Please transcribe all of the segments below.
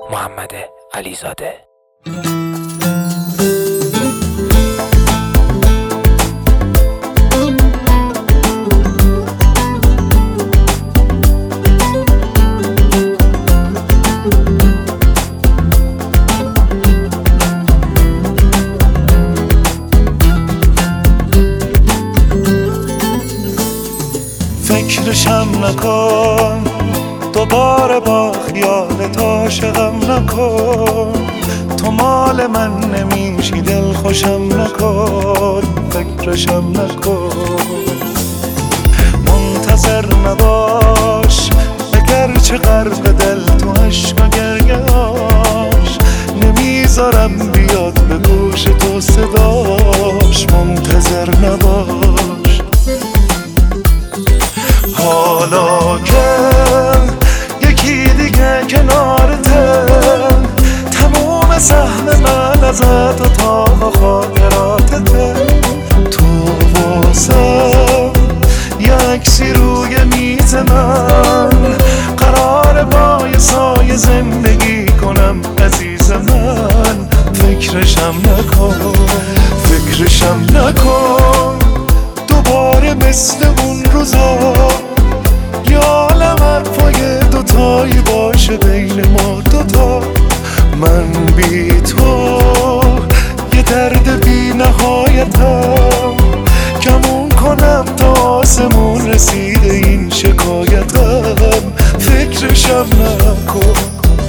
محمد علیزاده. فکرشم نکن دوباره با خیالت عاشقم نکن، تو مال من نمیشی دل خوشم نکن، فکرشم نکن. منتظر نباش اگرچه غرق دل تو عشق و گریه‌اش، نمیذارم بیاد به گوش تو صداش. منتظر نباش حالا که یکی دیگه کنارته، تموم سهم من ازت و تا خاطراتته. تو واسم یه عکسی روی میز من، قراره با یه سایه زندگی کنم عزیز من. فکرشم نکن، فکرشم نکن دوباره مثل اون روزا. یه عالم حرفای دوتایی باشه بین ما دوتا. من بی تو یه درد بی نهایتم، کمون کنم تا آسمون رسیده این شکایتم. فکرشم نکن.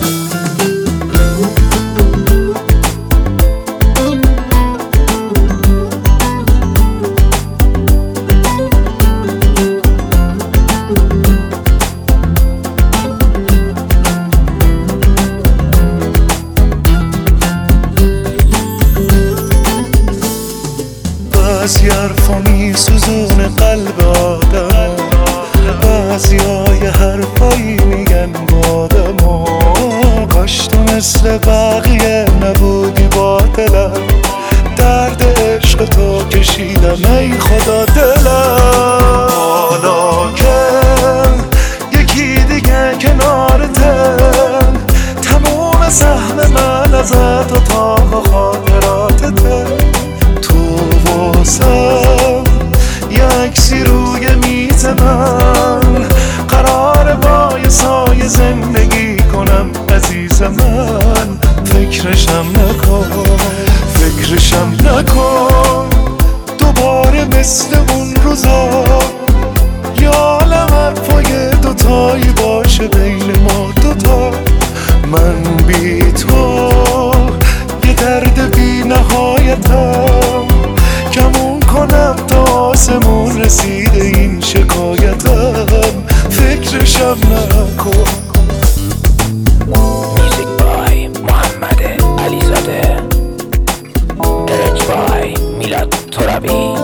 بعضی حرفا میسوزونه قلب آدم، بعضی‌ها یه حرفایی میگن با آدم. کاش تو مثل بقیه نبودی با دلم، درد عشق تو کشیدم ای خدا دلم. حالا که یکی دیگه کنارته، تموم سهم من ازت و تا خاطراتته. یه عکسی روی میز من، قراره با یه سایه زندگی کنم عزیز من. فکرشم نکن، فکرشم نکن دوباره مثل اون روزا. یه عالم حرفای دوتایی باشه بین ما دوتا. من بی تو یه درد بی نهایتم، کمون کنم تا آسمون رسیده این شکایتم. فکرشم نکن. موزیک بای محمد علیزاده، ارج بای میلاد ترابی.